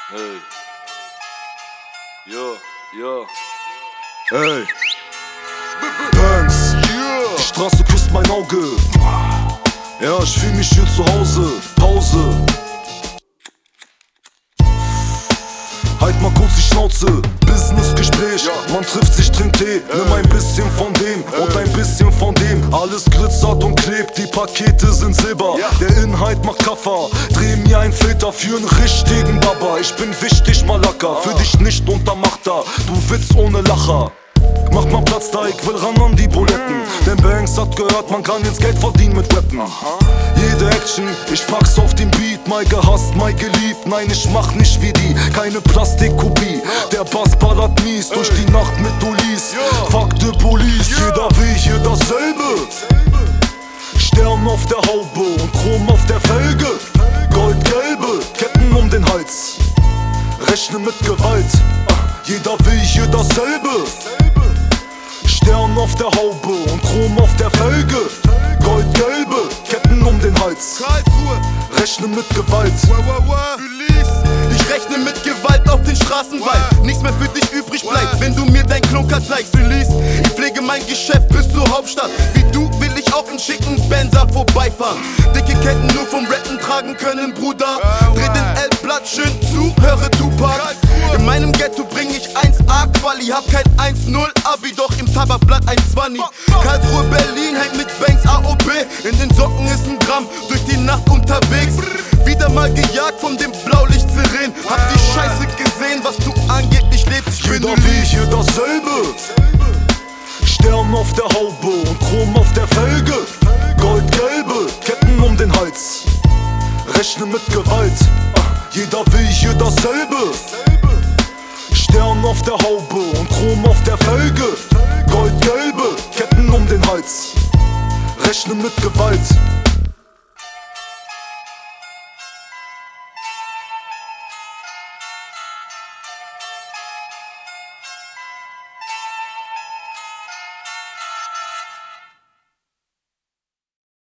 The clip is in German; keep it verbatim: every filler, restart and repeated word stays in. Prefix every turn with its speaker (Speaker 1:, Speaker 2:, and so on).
Speaker 1: Hey. Ja, ja.
Speaker 2: Ey. Banks. Die Straße küsst mein Auge. Ja, ich fühl mich hier zu Hause. Pause. Halt mal kurz die Schnauze. Businessgespräch, ja. Man trifft sich, trinkt Tee. Nimm ein bisschen von dem und ein bisschen von dem. Alles glitzert und klebt, die Pakete sind Silber, ja. Der Inhalt macht Kaffer. Dreh mir ein Filter für einen richtigen Baba. Ich bin wichtig, Malaka, für dich nicht untermachter. Du Witz ohne Lacher. Mach mal Platz da, ich will ran an die Buletten. mm. Denn Banks hat gehört, man kann jetzt Geld verdienen mit Rappen. Aha. Jede Action, ich pack's auf den Beat. Mal gehasst, mal geliebt, nein ich mach nicht wie die. Keine Plastikkopie, der Bass ballert mies. Ey. Durch die Nacht mit Ulis, yeah. Fuck the Police, yeah. Jeder will hier dasselbe. Stern auf der Haube und Chrom auf der Felge. Goldgelbe, Ketten um den Hals. Rechne mit Gewalt, jeder will hier dasselbe. Stern auf der Haube und Chrom auf der Felge. Goldgelbe, Ketten um den Hals. Rechne mit Gewalt.
Speaker 3: Ich rechne mit Gewalt auf den Straßen, weil nichts mehr für dich übrig bleibt, wenn du mir dein Klunker zeigst. Release, ich pflege mein Geschäft bis zur Hauptstadt. Wie du will ich auch in schicken Benzer vorbeifahren. Dicke Ketten nur vom Rappen tragen können, Bruder. Dreh den L-Blatt schön zu, höre Tupac. In meinem Ghetto bring ich eins A Quali. Hab kein eins null Abi, doch im Tabakblatt ein Zwanni. Karlsruhe, Berlin, hängt mit Banks A O B. In den Socken ist ein Gramm, durch die Nacht unterwegs. Wieder mal gejagt von dem Blaulicht-Sirenen. Hab die Scheiße gesehen, was du angeblich lebst. Ich bin
Speaker 2: jeder will hier dasselbe. Stern auf der Haube und Chrom auf der Felge. Goldgelbe, Ketten um den Hals. Rechne mit Gewalt, jeder will hier dasselbe. Stern auf der Haube und Chrom auf der Felge. Goldgelbe, Ketten um den Hals. Rechne mit Gewalt.